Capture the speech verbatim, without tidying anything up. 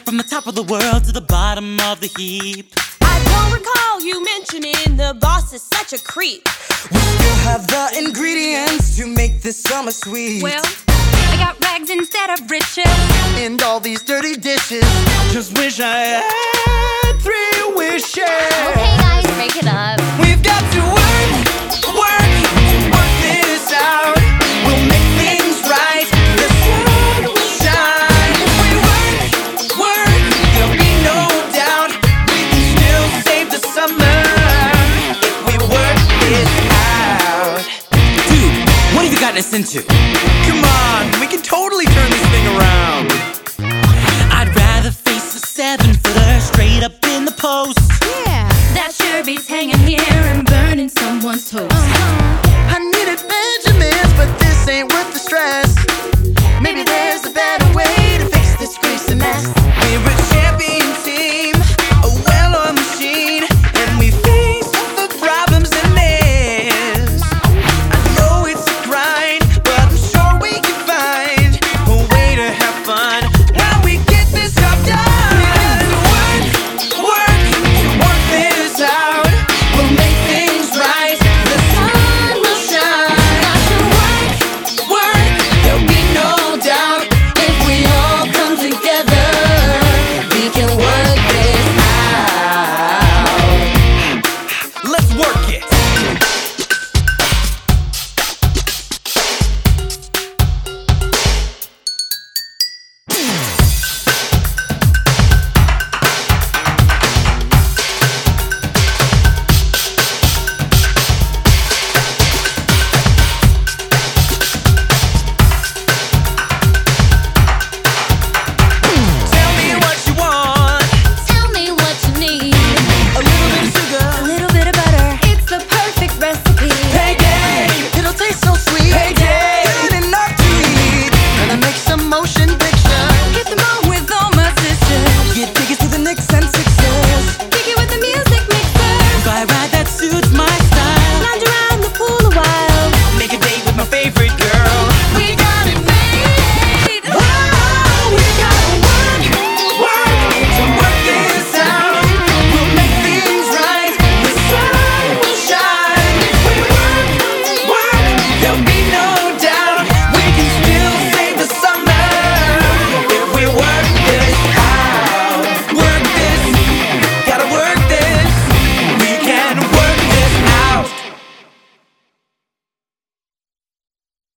from the top of the world to the bottom of the heap. I don't recall you mentioning the boss is such a creep. We still have the ingredients to make this summer sweet. Well, I got rags instead of riches, and all these dirty dishes. Just wish I had three wishes. okay guys, break it up. We've got to work, work, work this out. We'll make things right. The sun will shine. If we work, work, there'll be no doubt. We can still save the summer if we work this out. Dude, what have you gotten us into? Come on, we can totally turn this thing around. I'd rather face a seven-footer straight up in the post. Yeah, that sure beats hanging here and burning someone's toast. Uh-huh. I needed Benjamins, but this ain't worth the stress. Maybe there's a better way to fix this greasy mess. We're a champion team, a well-oiled machine, and we face the problems in this. I know it's a grind, but I'm sure we can find a way to have fun while we get this job done. Work, work, work this out. We'll make things right. The sun will shine. Got to work, work. There'll be no doubt if we all come together, we can work this out. Let's work